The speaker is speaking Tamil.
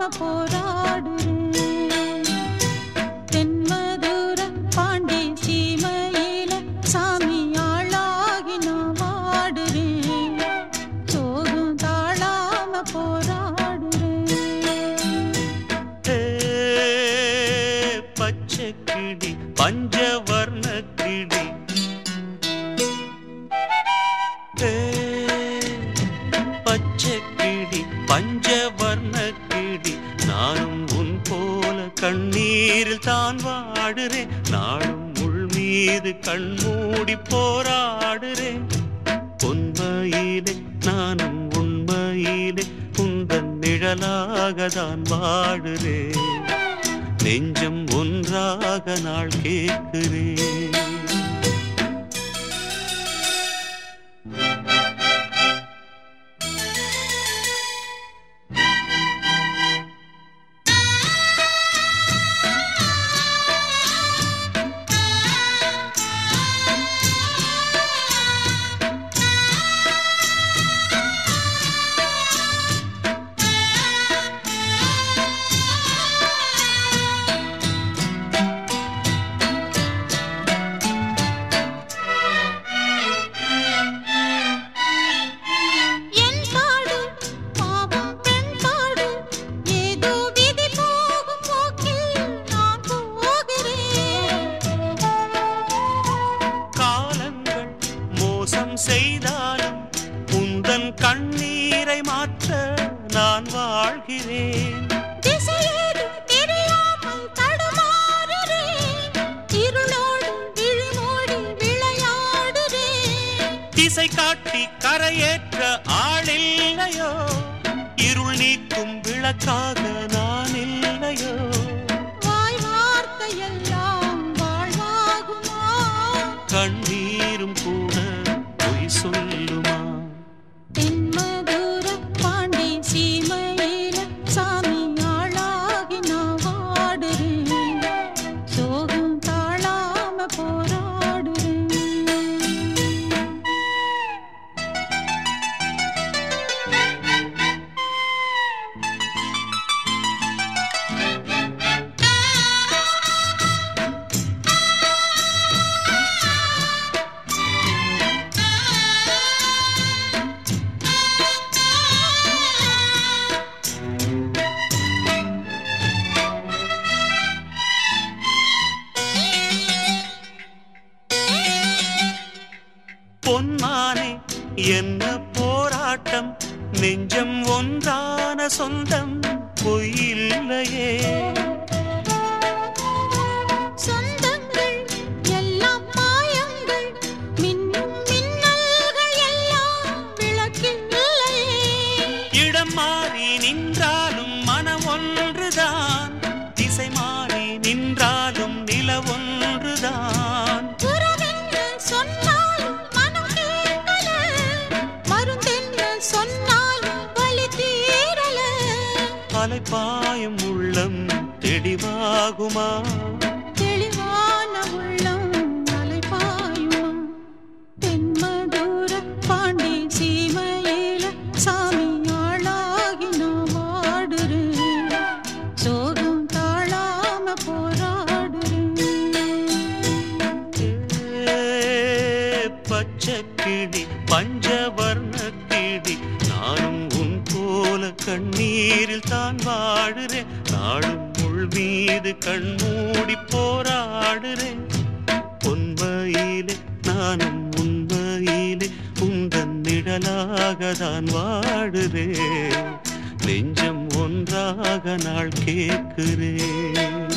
போராடுறேன். தென்மதுர பாண்டி சீமையில சாமி ஆளாகி நான் வாடுறேன். சோகம் தாழாம போராடுறேன். பச்சை கிளி பஞ்சவர்ண கிளி பச்சை கிளி பஞ்சவர்ண கிளி நானும் உன் போல கண்ணீரில் தான் வாடுறேன். நானும் முள் மீது கண்மூடி போராடுறேன். உண்மையிலே நானும் உண்மையிலே உந்தன் நிழலாக தான் வாடுறேன். நெஞ்சம் ஒன்றாக நாள் கேட்கிறேன். செய்தாலும் உந்தன் கண்ணீரை மாற்ற நான் வாழ்கிறேன். திசையேதும் தெரியாமல் தடுமாறுறேன். இருளோடு விழிமூடி விளையாடுறேன். திசை காட்டி கரையேற்ற ஆளில்லையோ, இருள் நீக்கும் விளக்காக நான் இல்லையோ. வாய் வார்த்தையெல்லாம் வாழ்வாகுமா? கண்ணீரும் கூட சொல்லுமா? தென்மதுர பாண்டி சீமையில சாமி ஆளாகி நான் வாடுறேன். சோகம் தாழாம போராடுறேன். பொன்மானே என்ன போராட்டம், நெஞ்சம் ஒன்றான சொந்தம் பொய்யில்லையே. சொந்தங்கள் எல்லாம் மாயங்கள், மின்னும் மின்னல்கள் எல்லாம் விளக்கில்லையே. இடம் மாறி நின்றாலும் மனம் ஒன்றுதான், திசை மாறி நின்றாலும் நில ஒன்றுதான். அலைப்பாயும் உள்ளம் தெளிவாகுமா? தெளிவான உள்ளம் அலைப்பாயுமா? தென்மதுர பாண்டி சீமையில சாமி ஆளாகி நான் வாடுறேன். சோகம் தாழாம போராடுறேன். பச்சை கிளி பஞ்சவர்ண கிளி நானும் உன் போல கண்ணீரில் தான் வாடுறேன். நாளும் முள் மீது கண்மூடி போராடுறேன். உண்மையிலே நானும் உண்மையிலே உந்தன் நிழலாக தான் வாடுறேன். நெஞ்சம் ஒன்றாக நாள் கேட்கிறேன்.